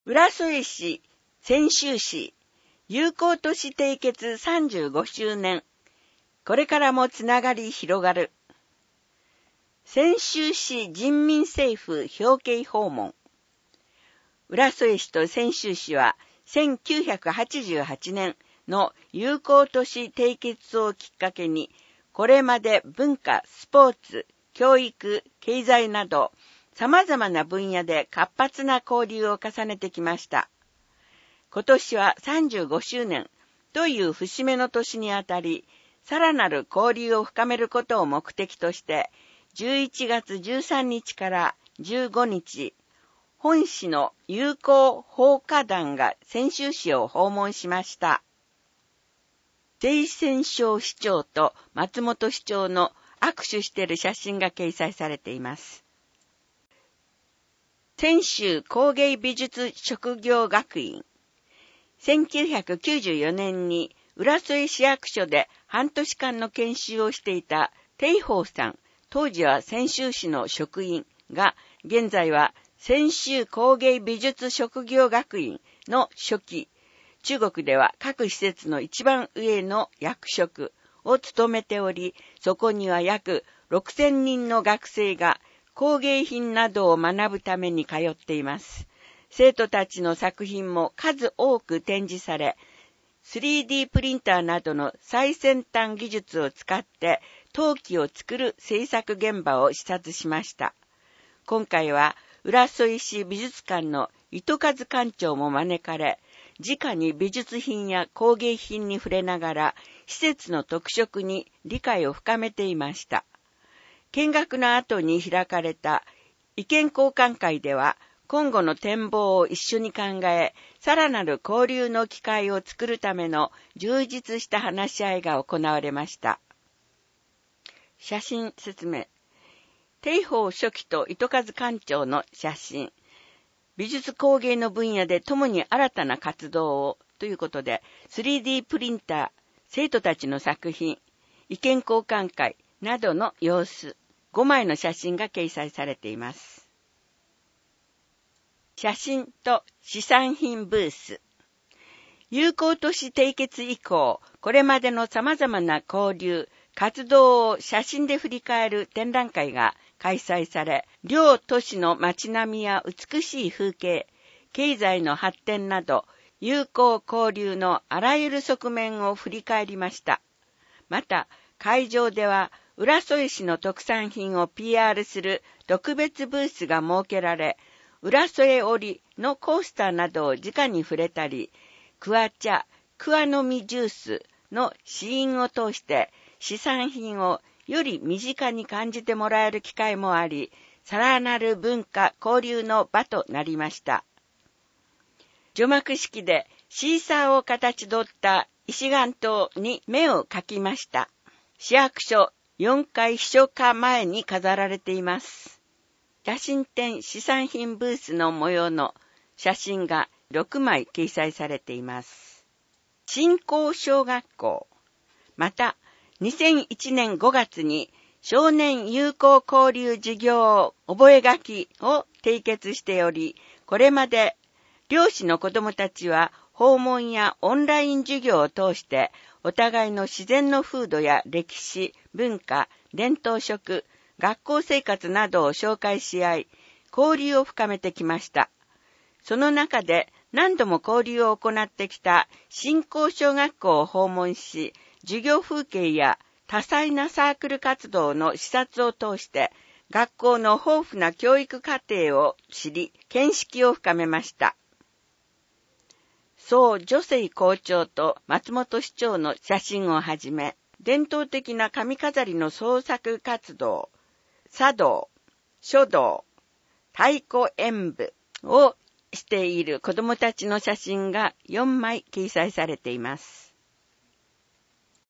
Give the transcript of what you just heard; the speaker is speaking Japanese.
浦添市、泉州市、友好都市締結35周年。これからもつながり広がる。泉州市人民政府表敬訪問。浦添市と泉州市は1988年の友好都市締結をきっかけに、これまで文化、スポーツ、教育、経済など様々な分野で活発な交流を重ねてきました。今年は35周年という節目の年にあたり、さらなる交流を深めることを目的として、11月13日から15日、本市の友好奉火団が泉州市を訪問しました。鄭泉昌市長と松本市長の握手している写真が掲載されています。泉州工芸美術職業学院。1994年に浦添市役所で半年間の研修をしていた鄭宝さん、当時は泉州市の職員が、現在は泉州工芸美術職業学院の書記、中国では各施設の一番上の役職を務めており、そこには約6000人の学生が工芸品などを学ぶために通っています。生徒たちの作品も数多く展示され、3D プリンターなどの最先端技術を使って陶器を作る制作現場を視察しました。今回は浦添市美術館の糸数館長も招かれ、直に美術品や工芸品に触れながら施設の特色に理解を深めていました。見学の後に開かれた意見交換会では、今後の展望を一緒に考え、さらなる交流の機会を作るための充実した話し合いが行われました。写真説明。鄭宝書記と糸数館長の写真。美術工芸の分野で共に新たな活動をということで、3D プリンター、生徒たちの作品、意見交換会などの様子、5枚の写真が掲載されています。写真と試産品ブース。友好都市締結以降、これまでの様々な交流、活動を写真で振り返る展覧会が開催され、両都市の街並みや美しい風景、経済の発展など、友好交流のあらゆる側面を振り返りました。また、会場では、浦添市の特産品を PR する特別ブースが設けられ、浦添織のコースターなどを直に触れたり、桑茶、桑の実ジュースの試飲を通して試産品をより身近に感じてもらえる機会もあり、さらなる文化交流の場となりました。除幕式でシーサーを形取った石岩塔に目を描きました。市役所4階秘書課前に飾られています。写真展試産品ブースの模様の写真が6枚掲載されています。新興小学校。また、2001年5月に少年友好交流事業覚書を締結しており、これまで両市の子どもたちは訪問やオンライン授業を通してお互いの自然の風土や歴史、文化、伝統食、学校生活などを紹介し合い、交流を深めてきました。その中で何度も交流を行ってきた新興小学校を訪問し、授業風景や多彩なサークル活動の視察を通して、学校の豊富な教育課程を知り、見識を深めました。宋女性校長と松本市長の写真をはじめ、伝統的な髪飾りの創作活動、茶道、書道、太鼓演舞をしている子どもたちの写真が4枚掲載されています。